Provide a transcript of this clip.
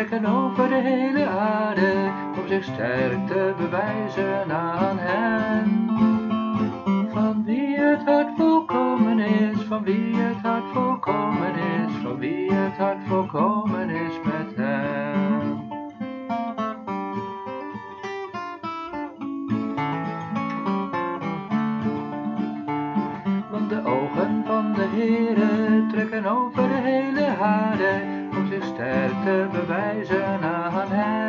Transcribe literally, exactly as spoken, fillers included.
trekken over de hele aarde, om zich sterk te bewijzen aan hen. Van wie het hart volkomen is, van wie het hart volkomen is, van wie het hart volkomen is met hem. Want de ogen van de Heere trekken over de hele aarde, om zich sterk te bewijzen aan hem.